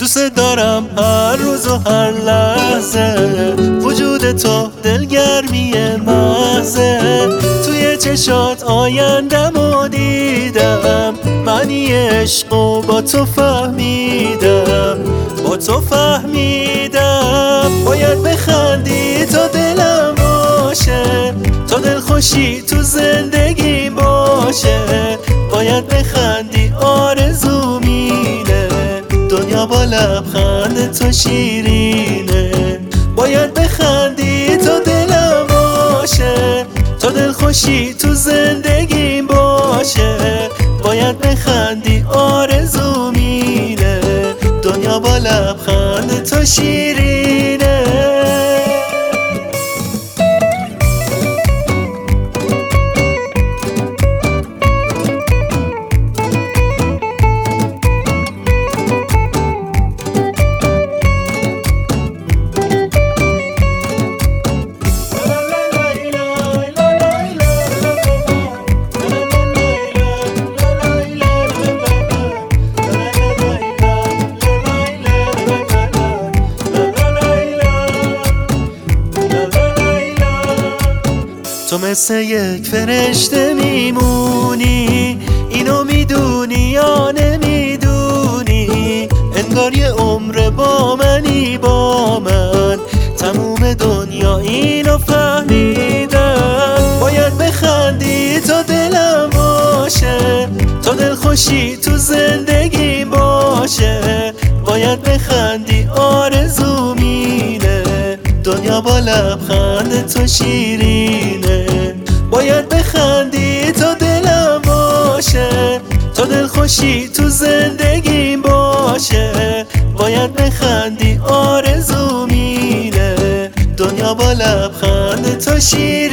دوست دارم هر روز و هر لحظه، وجود تو دلگرمی محضه. توی چشات آیندمو دیدم، معنی عشق و با تو فهمیدم، با تو فهمیدم. باید بخندی تا دلم باشه، تا دلخوشی تو زندگی باشه. باید بخندی آرزومینه، دنیا با لبخند تو شیرینه. باید بخندی تا دلم باشه، تا دلخوشی تو زندگی باشه. باید بخندی آرزومینه، دنیا با لبخند تو شیرینه. تو مثل یک فرشته میمونی، اینو میدونی یا نمیدونی؟ انگار یه عمر با منی، با من تموم دنیا اینو فهمیدن. باید بخندی تا دلم باشه، تا دلخوشی تو زندگی باشه. باید بخندی آرزومینه، دنیا با لبخند تو شیرینه. باید بخندی تا دلم باشه، تا دلخوشی تو زندگی باشه. باید بخندی آرزومینه، دنیا با لبخند تو شیرینه.